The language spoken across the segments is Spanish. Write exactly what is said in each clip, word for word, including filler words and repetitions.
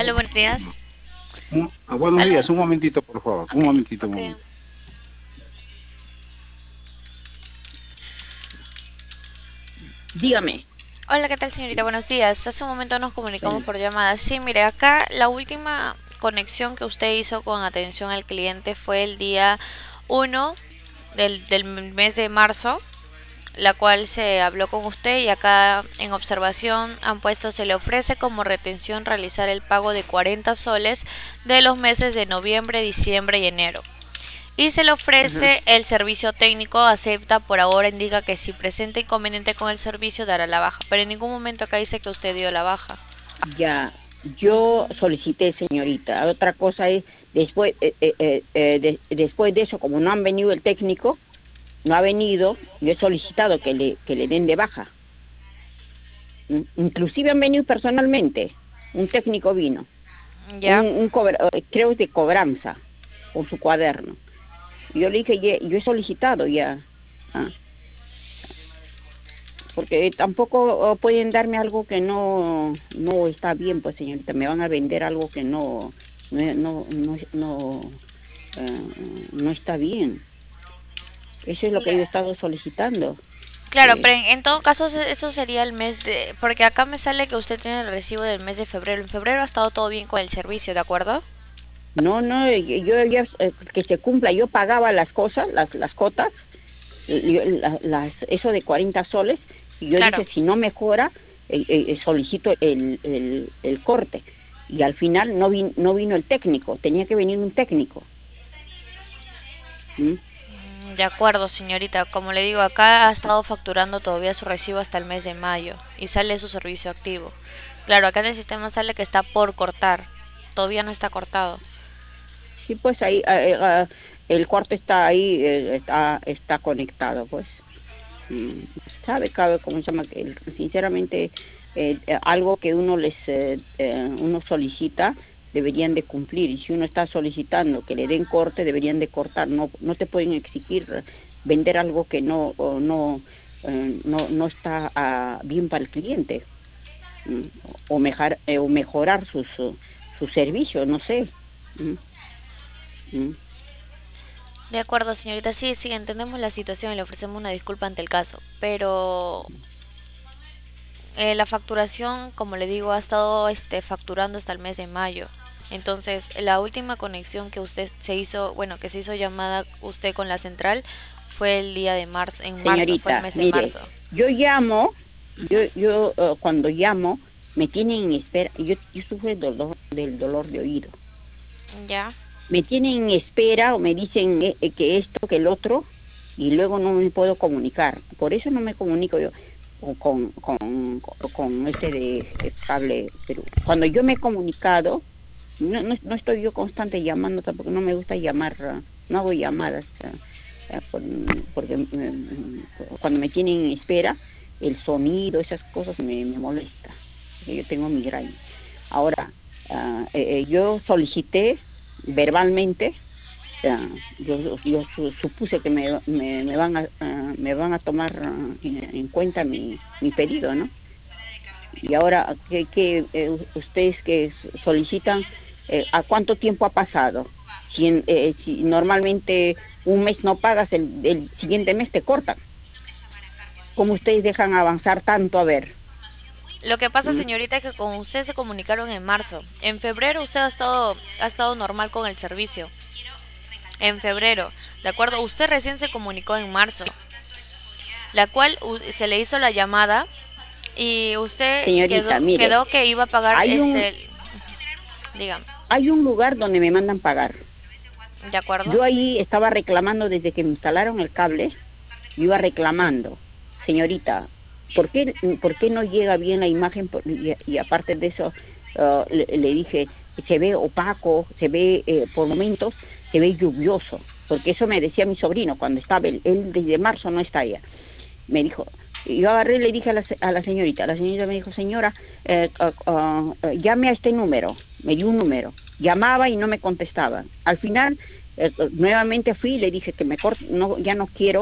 Aló, buenos días. Un- ah, buenos Aló. días, un momentito, por favor. Un Ok, momentito, un ok. momento. Dígame. Hola, ¿qué tal, señorita? Buenos días. Hace un momento nos comunicamos Bueno, por llamada. Sí, mire, acá la última conexión que usted hizo con atención al cliente fue el día uno del, del mes de marzo, la cual se habló con usted y acá en observación han puesto se le ofrece como retención realizar el pago de cuarenta soles de los meses de noviembre, diciembre y enero. Y se le ajá. ofrece el servicio técnico, acepta, por ahora indica que si presenta inconveniente con el servicio dará la baja, pero en ningún momento acá dice que usted dio la baja. Ya, yo solicité, señorita. Otra cosa es, después, eh, eh, eh, eh, de- después de eso, como no han venido el técnico, no ha venido, yo he solicitado que le, que le den de baja. Mm, Inclusive han venido personalmente. Un técnico vino, un, Ya, un cobra- eh, creo es de cobranza, con su cuaderno. Yo le dije, "Ye- yo he solicitado ya. Ah, porque tampoco oh, pueden darme algo que no, no está bien, pues señorita, me van a vender algo que no, no, no, no, no, eh, no está bien. Eso es lo que yo he cla- estado solicitando. claro, Que pero en, en todo caso se- eso sería el mes de... Porque acá me sale que usted tiene el recibo del mes de febrero. En febrero ha estado todo bien con el servicio, ¿de acuerdo? no, no, eh, yo ya, eh, que se cumpla, yo pagaba las cosas, las, las cotas, y yo- la- las, eso de cuarenta soles, y yo Claro. dije, si no mejora, eh, eh, solicito el, el, el corte. Y al final no, vin, no vino el técnico, tenía que venir un técnico. ¿Mm? Mm, De acuerdo, señorita. Como le digo, acá ha estado facturando todavía su recibo hasta el mes de mayo y sale su servicio activo. Claro, acá en el sistema sale que está por cortar. Todavía no está cortado. Sí, pues ahí, eh, eh, el cuarto está ahí, eh, está, está conectado, pues. Mm, sabe, cabe, ¿cómo se llama? Que el- sinceramente, eh, eh, algo que uno les, eh, eh, uno solicita, deberían de cumplir. Y si uno está solicitando que le den corte, deberían de cortar. No, no te pueden exigir eh, vender algo que no, o no, eh, no, no está ah, bien para el cliente. Mm, o, mejar- eh, o mejorar sus, eh, sus servicios, no sé. Mm, mm. De acuerdo, señorita. Sí, sí, entendemos la situación y le ofrecemos una disculpa ante el caso. Pero eh, la facturación, como le digo, ha estado este, facturando hasta el mes de mayo. Entonces, la última conexión que usted se hizo, bueno, que se hizo llamada usted con la central fue el día de marzo, en marzo, fue el Señorita, mes de mire, marzo. yo llamo, Ujú. yo, yo eh, cuando llamo, me tienen en espera, yo, yo sufro del dolor, del dolor de oído, Ya. me tienen en espera o me dicen eh, eh, que esto, que el otro, y luego no me puedo comunicar, por eso no me comunico yo con, con, con, con este de eh, cable Perú. Cuando yo me he comunicado, no, no, no estoy yo constante llamando, tampoco no me gusta llamar, ah, no hago llamadas, ah, ah, por- porque mm, cuando me tienen en espera, el sonido, esas cosas me, me molesta, porque yo tengo migraña. Ahora, ah, eh, eh, yo solicité verbalmente, ah, yo, yo su- supuse que me, me, me van a, ah, me van a tomar ah, en, en cuenta mi, mi pedido, ¿no? Y ahora que, que eh, ustedes que solicitan, eh, ¿a cuánto tiempo ha pasado? Si, en- eh, si normalmente un mes no pagas, el, el siguiente mes te cortan. ¿Cómo ustedes dejan avanzar tanto? A ver. Lo que pasa, ¿Mm? señorita, es que con usted se comunicaron en marzo. En febrero usted ha estado, ha estado normal con el servicio. En febrero, ¿de acuerdo? Usted recién se comunicó en marzo, la cual u- se le hizo la llamada y usted Señorita, quedó, mire, quedó que iba a pagar hay un, este, dígame, hay un lugar donde me mandan pagar. ¿de acuerdo? Yo ahí estaba reclamando desde que me instalaron el cable, yo iba reclamando, señorita, ¿por qué, por qué no llega bien la imagen? Por- Y, y aparte de eso, ah, le, le dije, se ve opaco, se ve, eh, por momentos, se ve lluvioso, porque eso me decía mi sobrino cuando estaba, él, él desde marzo no está allá. Me dijo, y yo agarré y le dije a la, se- a la señorita, la señorita me dijo, señora, eh, ah, ah, ah, llame a este número, me dio un número, llamaba y no me contestaba. Al final, eh, nuevamente fui y le dije que me cort- no, ya no quiero,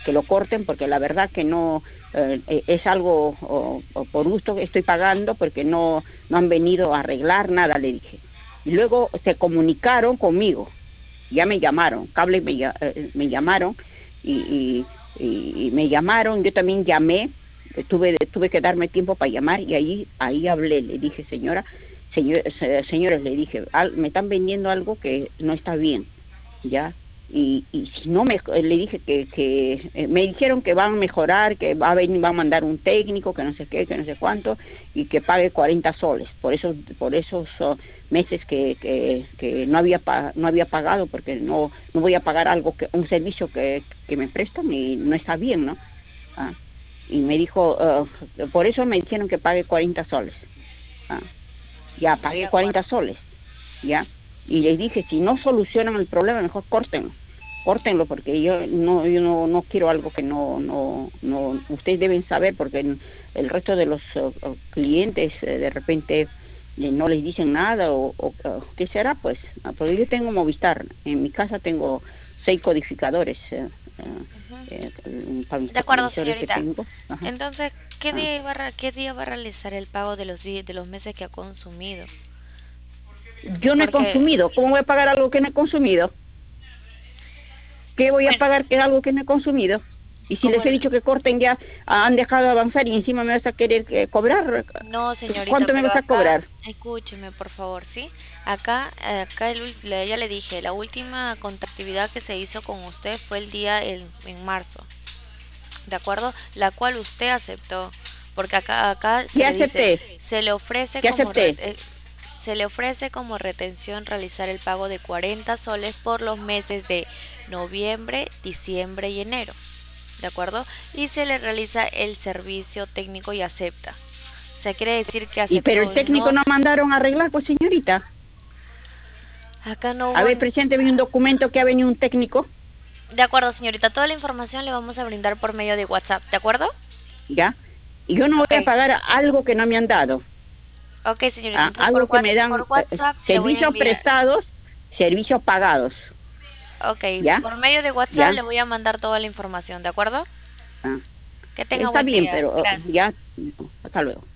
que lo corten, porque la verdad que no, eh, es algo o, o por gusto que estoy pagando, porque no, no han venido a arreglar nada, le dije. Y luego se comunicaron conmigo, ya me llamaron, cable me, eh, me llamaron, y, y, y, y me llamaron, yo también llamé, tuve, tuve que darme tiempo para llamar, y ahí, ahí hablé, le dije, señora, señor, señores, le dije, me están vendiendo algo que no está bien, ya, y, y si no me, le dije que, que eh, me dijeron que van a mejorar, que va a venir, va a mandar un técnico, que no sé qué, que no sé cuánto, y que pague cuarenta soles, por esos, por esos uh, meses que, que, que no había no había pagado, porque no, no voy a pagar algo, que un servicio que, que me prestan y no está bien, ¿no? Ah, y me dijo, uh, por eso me dijeron que pague cuarenta soles. Ah, ya pagué cuarenta soles, ya, y les dije, si no solucionan el problema, mejor córtenlo, córtenlo, porque yo no yo no, no quiero algo que no, no, no, ustedes deben saber, porque el, el resto de los uh, clientes uh, de repente eh, no les dicen nada, o, o uh, ¿qué será? Pues, uh, porque yo tengo Movistar, en mi casa tengo seis codificadores, uh, Uh-huh. eh, para mis De acuerdo, televisores que señorita. tengo. Ajá. Entonces, ¿qué Ah. día, va a, re- ¿qué día va a realizar el pago de los di- de los meses que ha consumido? Yo no he Porque, consumido, ¿cómo voy a pagar algo que no he consumido? ¿Qué voy a bueno, pagar que es algo que no he consumido? Y si como les he el- dicho que corten ya, ah, han dejado de avanzar y encima me vas a querer eh, cobrar. no, señorita, ¿Cuánto me pero vas a acá, cobrar? escúcheme, por favor, ¿sí? Acá, acá el ul- le- ya le dije, la última contactividad que se hizo con usted fue el día el- en marzo, ¿de acuerdo? La cual usted aceptó, porque acá, acá se Ya le dice, acepté, se le ofrece ya como re- acepté. eh, se le ofrece como retención realizar el pago de cuarenta soles por los meses de noviembre, diciembre y enero, ¿de acuerdo? Y se le realiza el servicio técnico y acepta. O sea, quiere decir que Y pero el aceptó, técnico no, no mandaron a arreglar, pues señorita. acá no A hubo. ver, presénteme un documento que ha venido un técnico, De acuerdo, señorita, toda la información le vamos a brindar por medio de WhatsApp, ¿de acuerdo? ¿ya? Y yo no voy a Ok, pagar algo que no me han dado. ok, señorita, Ah, entonces por, algo que Whats- me dan, por eh, WhatsApp le voy a servicios enviar. prestados, servicios pagados. Ok, ¿Ya? por medio de WhatsApp ¿Ya? le voy a mandar toda la información, ¿de acuerdo? Ah, Que tenga está buen bien, día. pero eh, Gracias. ya, hasta luego.